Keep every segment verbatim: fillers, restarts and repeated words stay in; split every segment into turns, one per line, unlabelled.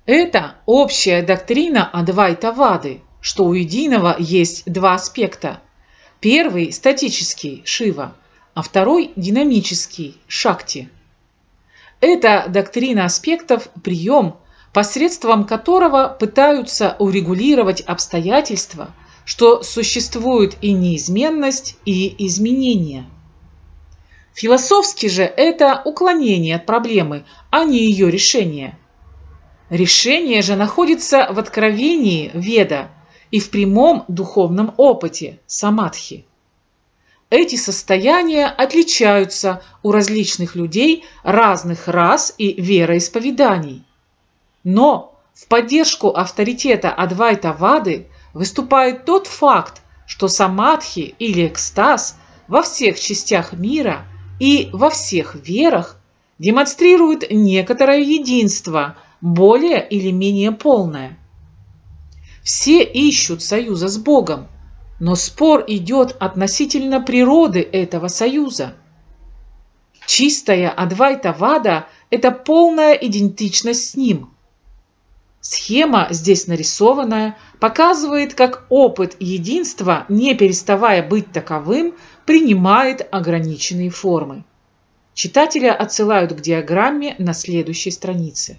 Это общая доктрина Адвайта-вады, что у единого есть два аспекта. Первый – статический – Шива, а второй – динамический – Шакти. Это доктрина аспектов – прием, посредством которого пытаются урегулировать обстоятельства, что существует и неизменность, и изменение. Философски же это уклонение от проблемы, а не ее решение. Решение же находится в откровении Веда и в прямом духовном опыте самадхи. Эти состояния отличаются у различных людей разных рас и вероисповеданий. Но в поддержку авторитета Адвайта-вады выступает тот факт, что самадхи или экстаз во всех частях мира и во всех верах демонстрирует некоторое единство, более или менее полное. Все ищут союза с Богом, но спор идет относительно природы этого союза. Чистая Адвайта-вада – это полная идентичность с ним. Схема, здесь нарисованная, показывает, как опыт единства, не переставая быть таковым, принимает ограниченные формы. Читателя отсылают к диаграмме на следующей странице.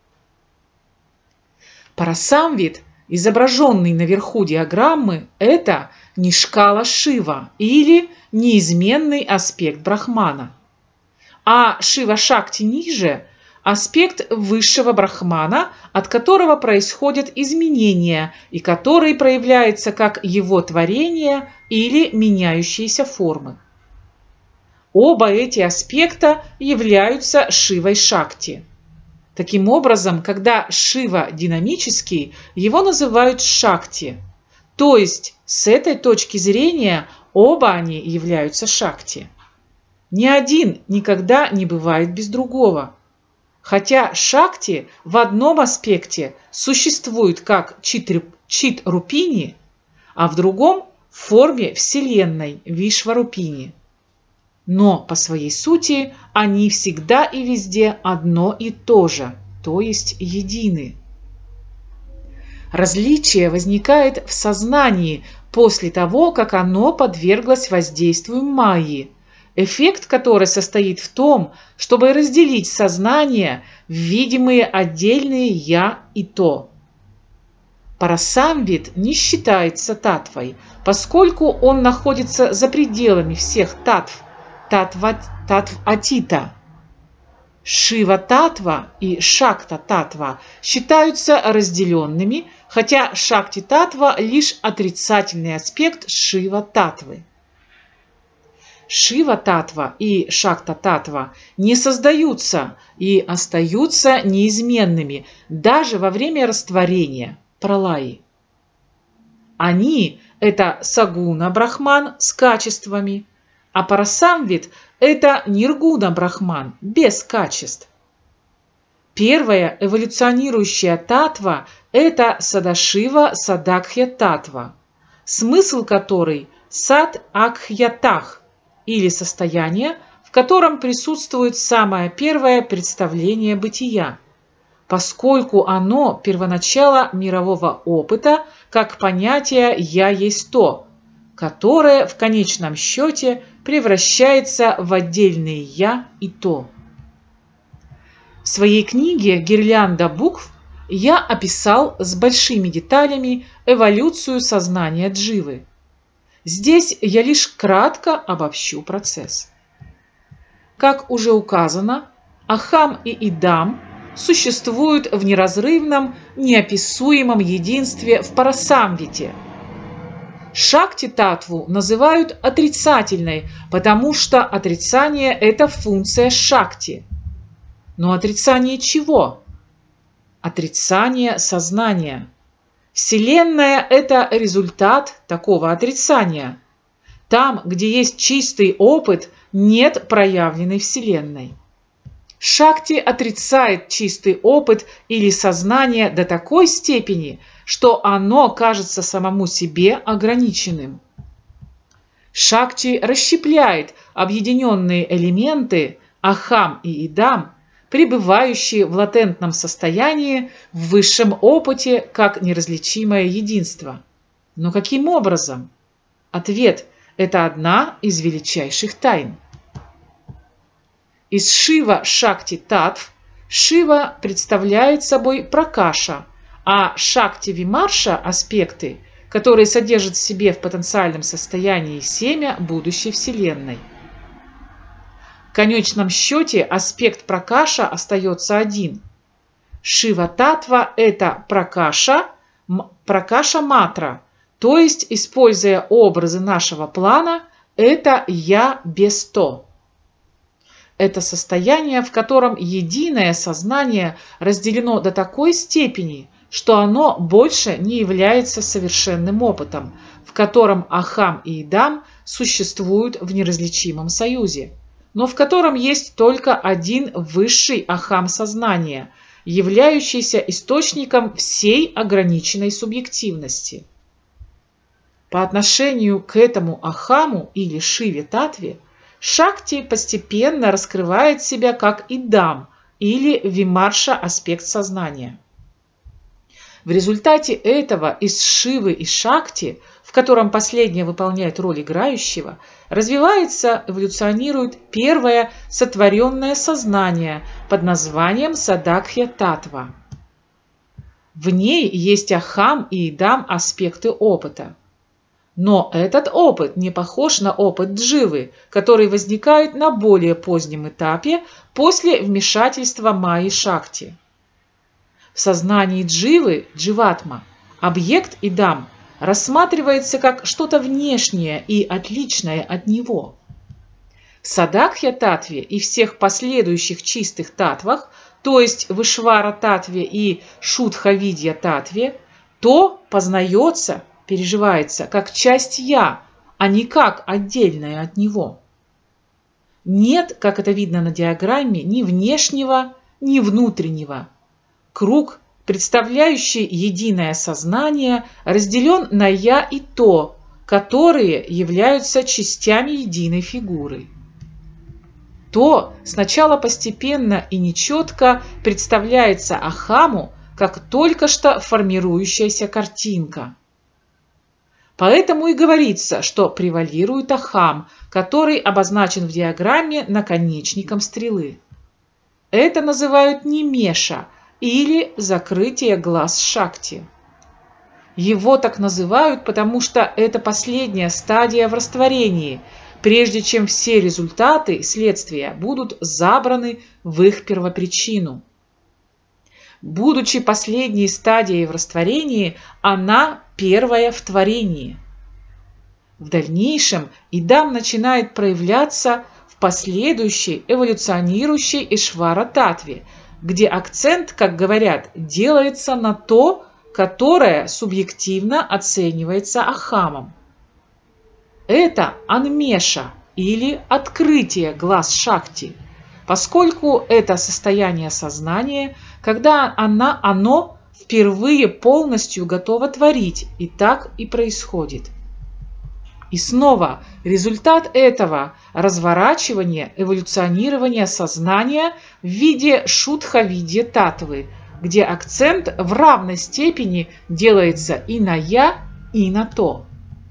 Парасамвид, изображенный наверху диаграммы, это Нишкала Шива или неизменный аспект Брахмана. А Шива-Шакти ниже – аспект высшего Брахмана, от которого происходят изменения и который проявляется как его творение или меняющиеся формы. Оба эти аспекта являются Шивой-Шакти. Таким образом, когда Шива динамический, его называют Шакти. То есть, с этой точки зрения, оба они являются Шакти. Ни один никогда не бывает без другого. Хотя Шакти в одном аспекте существует как Чит-Рупини, а в другом – в форме Вселенной Вишварупини. Но по своей сути они всегда и везде одно и то же, то есть едины. Различие возникает в сознании после того, как оно подверглось воздействию майи, эффект которой состоит в том, чтобы разделить сознание в видимые отдельные «я» и «то». Парасамвид не считается татвой, поскольку он находится за пределами всех татв, татв-атита. Шива-татва и Шакта-татва считаются разделенными, хотя Шакти-татва – лишь отрицательный аспект Шива-татвы. Шива-татва и Шакта-татва не создаются и остаются неизменными даже во время растворения, пралаи. Они – это сагуна-брахман с качествами, а парасамвид – это ниргуна-брахман без качеств. Первая эволюционирующая татва – это Садашива-Садакхья-татва, смысл которой – Сад-Акхьятах, или состояние, в котором присутствует самое первое представление бытия, поскольку оно первоначало мирового опыта как понятие «я есть то», которое в конечном счете превращается в отдельные «я» и «то». В своей книге «Гирлянда букв» я описал с большими деталями эволюцию сознания Дживы. Здесь я лишь кратко обобщу процесс. Как уже указано, Ахам и Идам существуют в неразрывном, неописуемом единстве в Парасамвите. Шакти-татву называют отрицательной, потому что отрицание – это функция Шакти. Но отрицание чего? Отрицание сознания. Вселенная – это результат такого отрицания. Там, где есть чистый опыт, нет проявленной Вселенной. Шакти отрицает чистый опыт или сознание до такой степени, что оно кажется самому себе ограниченным. Шакти расщепляет объединенные элементы Ахам и Идам, пребывающие в латентном состоянии в высшем опыте как неразличимое единство. Но каким образом? Ответ – это одна из величайших тайн. Из Шива Шакти Татв Шива представляет собой Пракаша, а Шакти Вимарша – аспекты, которые содержат в себе в потенциальном состоянии семя будущей Вселенной. В конечном счете аспект Пракаша остается один. Шива Татва – это Пракаша, Пракаша Матра, то есть, используя образы нашего плана, это «я без то». Это состояние, в котором единое сознание разделено до такой степени, что оно больше не является совершенным опытом, в котором Ахам и Идам существуют в неразличимом союзе, но в котором есть только один высший Ахам сознания, являющийся источником всей ограниченной субъективности. По отношению к этому Ахаму или Шиве Татве Шакти постепенно раскрывает себя как Идам или Вимарша аспект сознания. В результате этого из Шивы и Шакти, в котором последняя выполняет роль играющего, развивается, эволюционирует первое сотворенное сознание под названием Садакхья Татва. В ней есть Ахам и Идам аспекты опыта. Но этот опыт не похож на опыт дживы, который возникает на более позднем этапе после вмешательства Майи Шакти. В сознании дживы, дживатма, объект Идам рассматривается как что-то внешнее и отличное от него. В Садакхья Татве и всех последующих чистых татвах, то есть в Ишвара Татве и Шудха-видья Татве, то познается, переживается как часть «я», а не как отдельное от него. Нет, как это видно на диаграмме, ни внешнего, ни внутреннего. Круг, представляющий единое сознание, разделен на «я» и «то», которые являются частями единой фигуры. То сначала постепенно и нечетко представляется Ахаму как только что формирующаяся картинка. Поэтому и говорится, что превалирует Ахам, который обозначен в диаграмме наконечником стрелы. Это называют нимеша или закрытие глаз Шакти. Его так называют, потому что это последняя стадия в растворении, прежде чем все результаты следствия будут забраны в их первопричину. Будучи последней стадией в растворении, она первая в творении. В дальнейшем Идам начинает проявляться в последующей эволюционирующей Ишвара-татве, где акцент, как говорят, делается на то, которое субъективно оценивается Ахамом. Это анмеша или открытие глаз Шакти, поскольку это состояние сознания, когда она, оно впервые полностью готово творить, и так и происходит. И снова результат этого разворачивания, эволюционирования сознания в виде шудха-видья татвы, где акцент в равной степени делается и на «я», и на «то».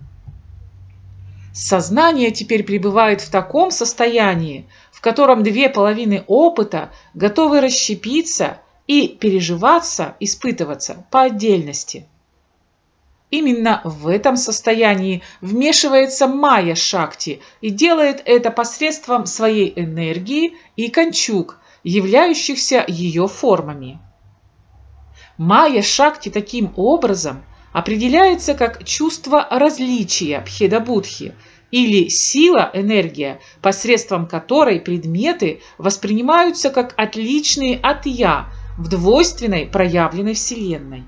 Сознание теперь пребывает в таком состоянии, в котором две половины опыта готовы расщепиться и переживаться, испытываться по отдельности. Именно в этом состоянии вмешивается Майя Шакти и делает это посредством своей энергии и канчук, являющихся ее формами. Майя Шакти таким образом определяется как чувство различия Бхеда-будхи или сила, энергия, посредством которой предметы воспринимаются как отличные от «я» в двойственной проявленной Вселенной.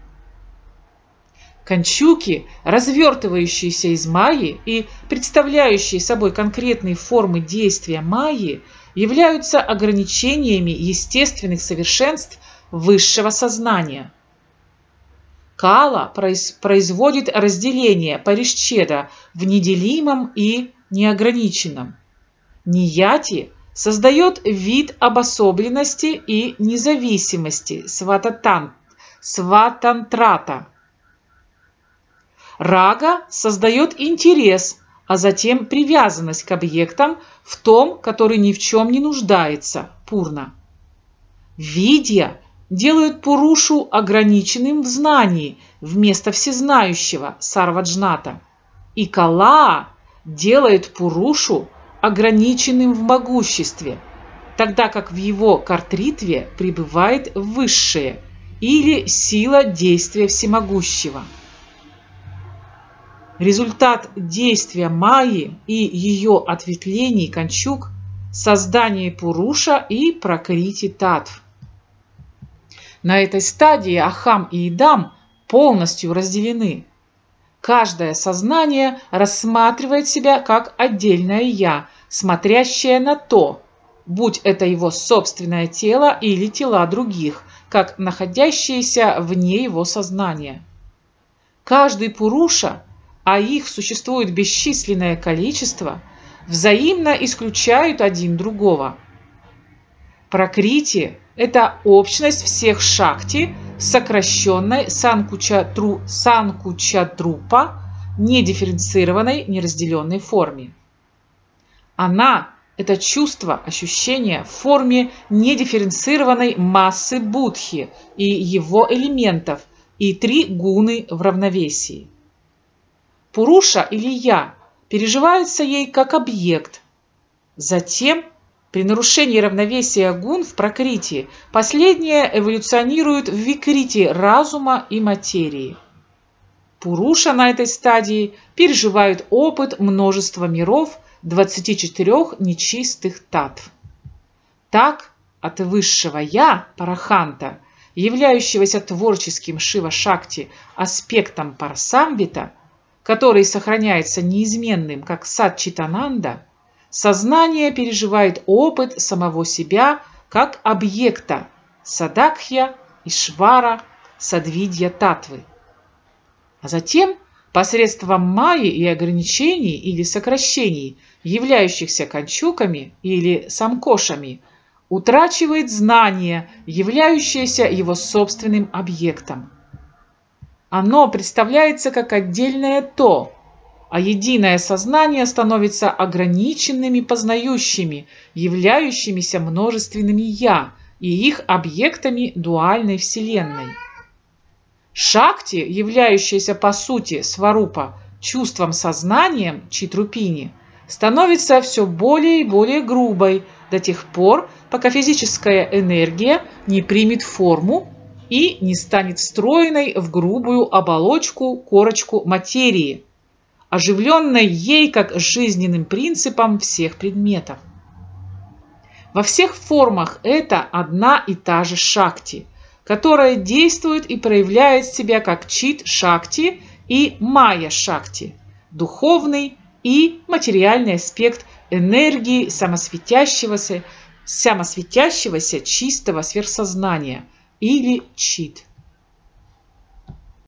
Канчуки, развертывающиеся из майи и представляющие собой конкретные формы действия майи, являются ограничениями естественных совершенств высшего сознания. Кала производит разделение паришчеда в неделимом и неограниченном. Нияти создает вид обособленности и независимости свататан, сватантрата. Рага создает интерес, а затем привязанность к объектам в том, который ни в чем не нуждается, пурна. Видья делают пурушу ограниченным в знании вместо всезнающего, сарваджната. И калаа делает пурушу ограниченным в могуществе, тогда как в его картритве пребывает высшее или сила действия всемогущего. Результат действия Майи и ее ответвлений Канчук – создание Пуруша и Пракрити Татв. На этой стадии Ахам и Идам полностью разделены. Каждое сознание рассматривает себя как отдельное «я», смотрящее на то, будь это его собственное тело или тела других, как находящиеся вне его сознания. Каждый Пуруша, а их существует бесчисленное количество, взаимно исключают один другого. Пракрити – это общность всех шакти в сокращенной санкучатру, санкучатрупа, недифференцированной, неразделенной форме. Она – это чувство, ощущение в форме недифференцированной массы Будхи и его элементов и три гуны в равновесии. Пуруша или «я» переживается ей как объект. Затем, при нарушении равновесия гун в пракрити, последнее эволюционирует в викрити разума и материи. Пуруша на этой стадии переживает опыт множества миров, двадцати четырёх нечистых татв. Так, от высшего «я» параханта, являющегося творческим Шива-Шакти аспектом Парасамвита, который сохраняется неизменным, как Сатчитананда, сознание переживает опыт самого себя как объекта Садакхья, Ишвара, Садвидья Татвы. А затем, посредством майи и ограничений или сокращений, являющихся канчуками или самкошами, утрачивает знание, являющееся его собственным объектом. Оно представляется как отдельное «то», а единое сознание становится ограниченными познающими, являющимися множественными «я» и их объектами дуальной вселенной. Шакти, являющаяся по сути сварупа чувством сознанием читрупини, становится все более и более грубой до тех пор, пока физическая энергия не примет форму и не станет встроенной в грубую оболочку, корочку материи, оживленной ей как жизненным принципом всех предметов. Во всех формах это одна и та же шакти, которая действует и проявляет себя как чит-шакти и майя-шакти, духовный и материальный аспект энергии самосветящегося, самосветящегося чистого сверхсознания или чит.